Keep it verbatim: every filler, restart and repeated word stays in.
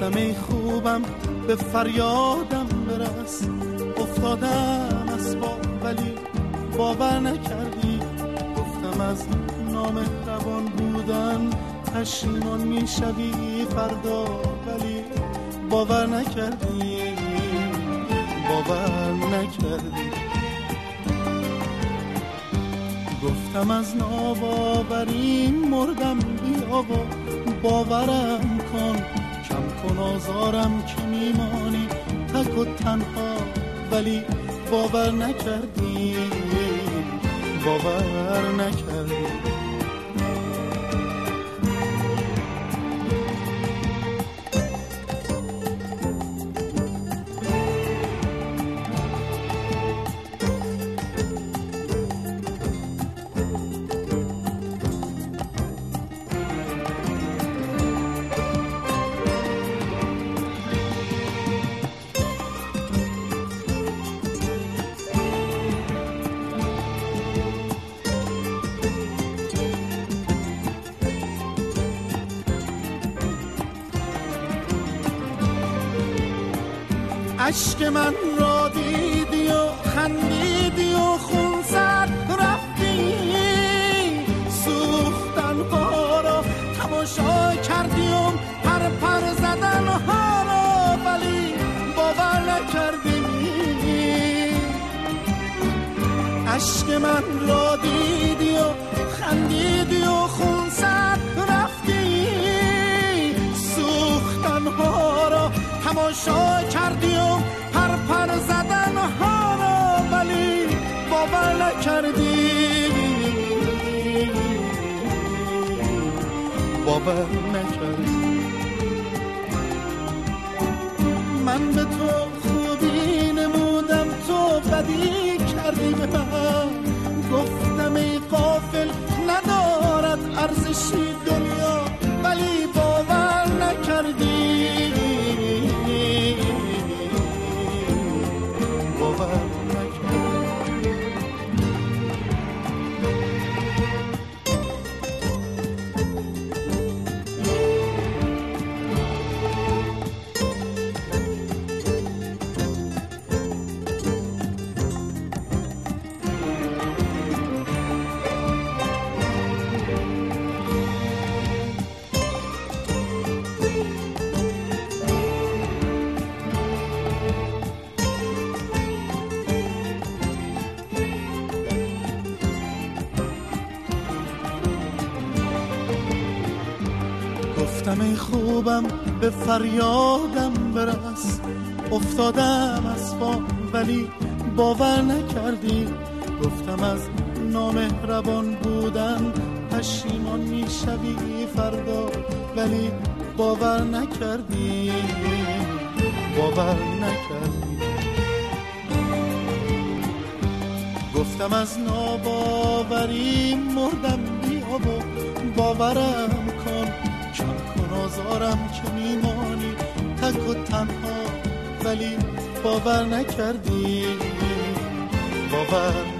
گفتم ای خوبم به فریادم برس، افتادم از پا ولی باور نکردی. گفتم از نامهربان بودن پشیمان میشوی فردا، ولی باور نکردی، باور نکردی. گفتم از ناباوری مردم، بیا و باورم کن، کم کن آزارم که میمانی تک و تنها، ولی باور نکردی، باور نکردی. عشق من را دیدی و خندیدی و خون زد رفتی، سوختن ها را تماشا کردی و پر پر زدن ها را، ولی باور نکردی. عشق من را دیدی و خندیدی و خون زد رفتی، سوختن ها را تماشا کردی و پر پر زدن ها را، ولی باور نکردی، باور نکردی. من به تو خوبی نمودم، تو بدی کردی به من. گفتم ای غافل ندارد ارزشی دنیا، ولی باور نکردی، باور نکردی. گفتم ای خوبم به فریادم برس، افتادم از پا ولی باور نکردی. گفتم از نامهربان بودن پشیمان میشوی فردا، ولی باور نکردی، باور نکردی. گفتم از ناباوری مردم، بیا و باورم کن، کم کن آزارم که میمانی تک و تنها، ولی باور نکردی، باور